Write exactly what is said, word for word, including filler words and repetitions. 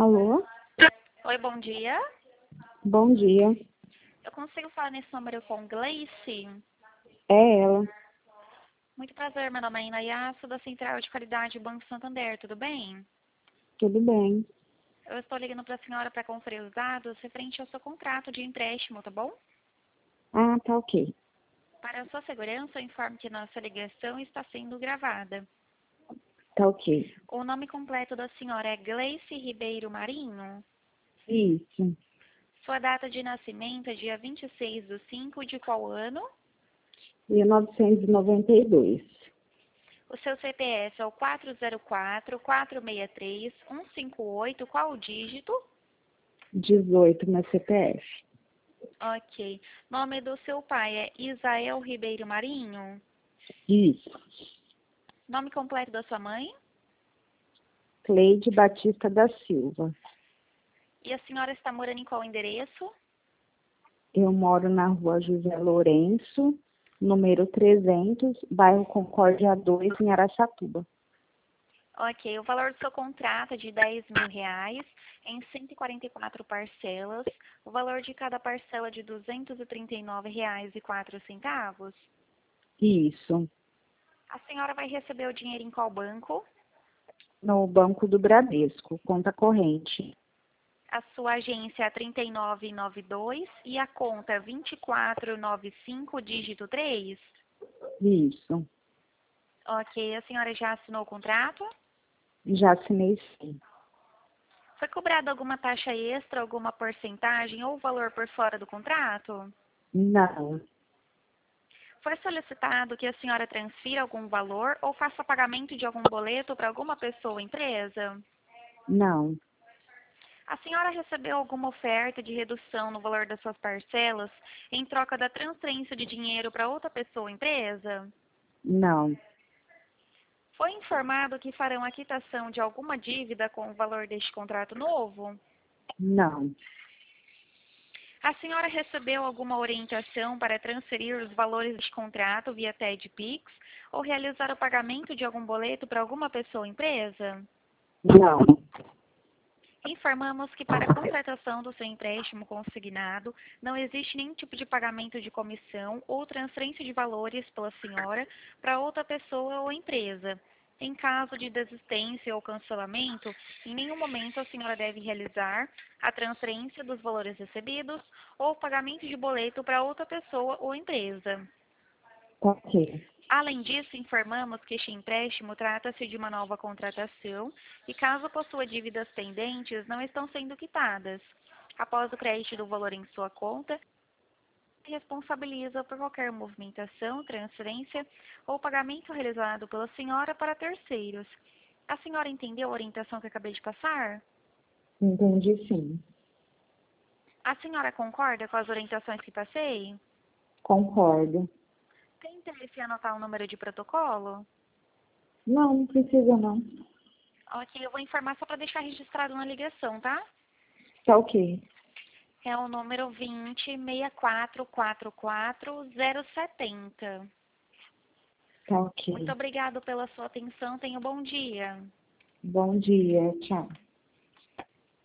Alô? Oi, bom dia. Bom dia. Eu consigo falar nesse número com Gleice? É ela. Muito prazer, meu nome é Inayasu, da Central de Qualidade Banco Santander, tudo bem? Tudo bem. Eu estou ligando para a senhora para conferir os dados referente ao seu contrato de empréstimo, tá bom? Ah, tá ok. Para a sua segurança, eu informo que nossa ligação está sendo gravada. Tá ok. O nome completo da senhora é Gleice Ribeiro Marinho. Isso. Sua data de nascimento é dia vinte e seis de cinco de qual ano? mil novecentos e noventa e dois. O seu C P F é o quatro zero quatro, quatro seis três, um cinco oito, qual o dígito? dezoito na C P F. Ok. Nome do seu pai é Isael Ribeiro Marinho? Isso. Nome completo da sua mãe? Cleide Batista da Silva. E a senhora está morando em qual endereço? Eu moro na rua José Lourenço, número trezentos, bairro Concórdia dois, em Araçatuba. Ok. O valor do seu contrato é de dez mil reais em cento e quarenta e quatro parcelas. O valor de cada parcela é de duzentos e trinta e nove reais e quatro centavos. Isso. A senhora vai receber o dinheiro em qual banco? No Banco do Bradesco, conta corrente. A sua agência é trinta e nove noventa e dois e a conta é vinte e quatro noventa e cinco, dígito três? Isso. Ok. A senhora já assinou o contrato? Já assinei sim. Foi cobrada alguma taxa extra, alguma porcentagem ou valor por fora do contrato? Não. Foi solicitado que a senhora transfira algum valor ou faça pagamento de algum boleto para alguma pessoa ou empresa? Não. A senhora recebeu alguma oferta de redução no valor das suas parcelas em troca da transferência de dinheiro para outra pessoa ou empresa? Não. Foi informado que farão a quitação de alguma dívida com o valor deste contrato novo? Não. A senhora recebeu alguma orientação para transferir os valores deste contrato via T E D Pix ou realizar o pagamento de algum boleto para alguma pessoa ou empresa? Não. Informamos que para a contratação do seu empréstimo consignado não existe nenhum tipo de pagamento de comissão ou transferência de valores pela senhora para outra pessoa ou empresa. Em caso de desistência ou cancelamento, em nenhum momento a senhora deve realizar a transferência dos valores recebidos ou o pagamento de boleto para outra pessoa ou empresa. Ok. Além disso, informamos que este empréstimo trata-se de uma nova contratação e, caso possua dívidas pendentes, não estão sendo quitadas. Após o crédito do valor em sua conta, responsabiliza por qualquer movimentação, transferência ou pagamento realizado pela senhora para terceiros. A senhora entendeu a orientação que acabei de passar? Entendi sim. A senhora concorda com as orientações que passei? Concordo. Tem interesse em anotar o número de protocolo? Não, não precisa não. Ok, eu vou informar só para deixar registrado na ligação, tá? Tá ok. É o número vinte, seis quatro quatro quatro, zero sete zero. Tá Muito ok. obrigado pela sua atenção. Tenha um bom dia. Bom dia. Tchau.